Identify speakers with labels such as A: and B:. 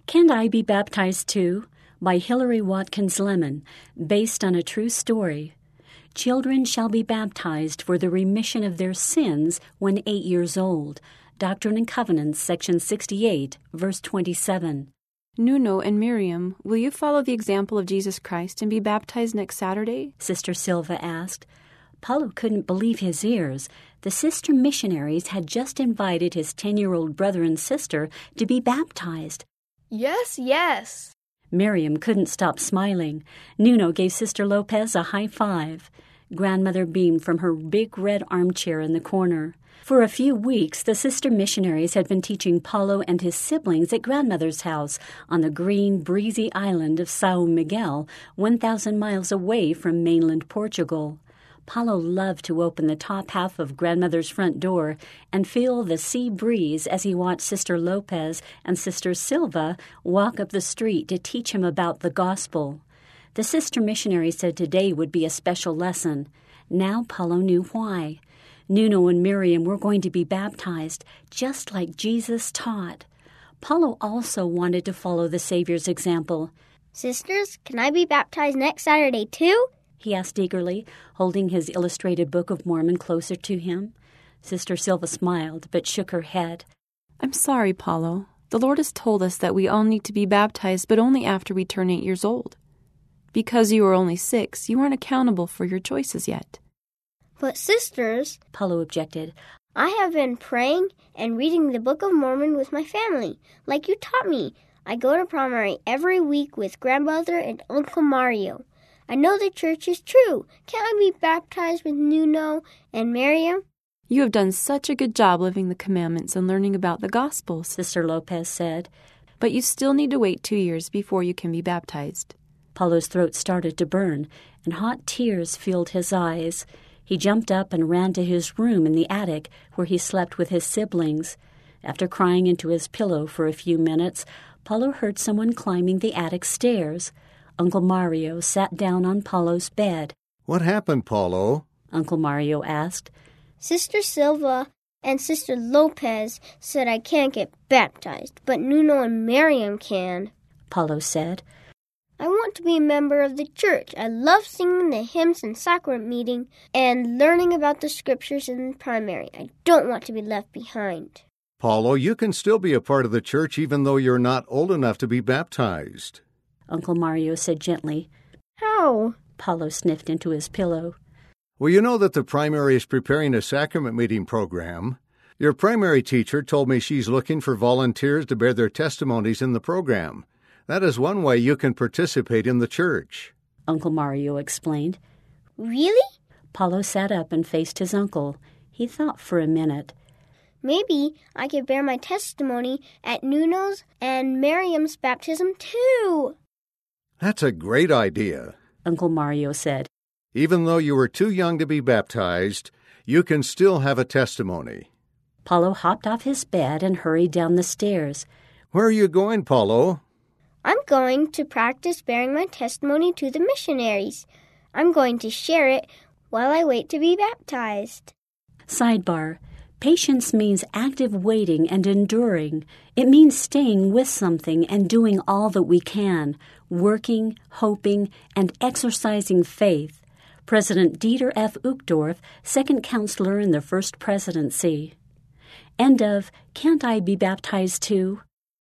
A: Can't I Be Baptized Too? By Hilary Watkins Lemon, based on a true story. Children shall be baptized for the remission of their sins when 8 years old. Doctrine and Covenants, section 68, verse 27.
B: Nuno and Miriam, will you follow the example of Jesus Christ and be baptized next Saturday?
A: Sister Silva asked. Paulo couldn't believe his ears. The sister missionaries had just invited his 10-year-old brother and sister to be baptized.
C: Yes, yes.
A: Miriam couldn't stop smiling. Nuno gave Sister Lopez a high five. Grandmother beamed from her big red armchair in the corner. For a few weeks, the sister missionaries had been teaching Paulo and his siblings at Grandmother's house on the green, breezy island of São Miguel, 1,000 miles away from mainland Portugal. Paulo loved to open the top half of Grandmother's front door and feel the sea breeze as he watched Sister Lopez and Sister Silva walk up the street to teach him about the gospel. The sister missionary said today would be a special lesson. Now Paulo knew why. Nuno and Miriam were going to be baptized, just like Jesus taught. Paulo also wanted to follow the Savior's example.
D: Sisters, can I be baptized next Saturday too?
A: He asked eagerly, holding his illustrated Book of Mormon closer to him. Sister Silva smiled, but shook her head.
B: I'm sorry, Paulo. The Lord has told us that we all need to be baptized, but only after we turn 8 years old. Because you are only 6, you aren't accountable for your choices yet.
D: But sisters,
A: Paulo objected,
D: I have been praying and reading the Book of Mormon with my family, like you taught me. I go to primary every week with Grandmother and Uncle Mario. I know the church is true. Can't I be baptized with Nuno and Miriam?
B: You have done such a good job living the commandments and learning about the gospel,
A: Sister Lopez said.
B: But you still need to wait 2 years before you can be baptized.
A: Paulo's throat started to burn, and hot tears filled his eyes. He jumped up and ran to his room in the attic, where he slept with his siblings. After crying into his pillow for a few minutes, Paulo heard someone climbing the attic stairs. Uncle Mario sat down on Paulo's bed.
E: What happened, Paulo?
A: Uncle Mario asked.
D: Sister Silva and Sister Lopez said I can't get baptized, but Nuno and Miriam can,
A: Paulo said.
D: I want to be a member of the church. I love singing the hymns and sacrament meeting and learning about the scriptures in primary. I don't want to be left behind.
E: Paulo, you can still be a part of the church even though you're not old enough to be baptized.
A: Uncle Mario said gently.
D: How?
A: Paulo sniffed into his pillow.
E: Well, you know that the primary is preparing a sacrament meeting program. Your primary teacher told me she's looking for volunteers to bear their testimonies in the program. That is one way you can participate in the church,
A: Uncle Mario explained.
D: Really?
A: Paulo sat up and faced his uncle. He thought for a minute.
D: Maybe I could bear my testimony at Nuno's and Miriam's baptism too.
E: That's a great idea,
A: Uncle Mario said.
E: Even though you were too young to be baptized, you can still have a testimony.
A: Paulo hopped off his bed and hurried down the stairs.
E: Where are you going, Paulo?
D: I'm going to practice bearing my testimony to the missionaries. I'm going to share it while I wait to be baptized.
A: Sidebar. Patience means active waiting and enduring. It means staying with something and doing all that we can, working, hoping, and exercising faith. President Dieter F. Uchtdorf, second counselor in the first presidency. End of Can't I Be Baptized Too?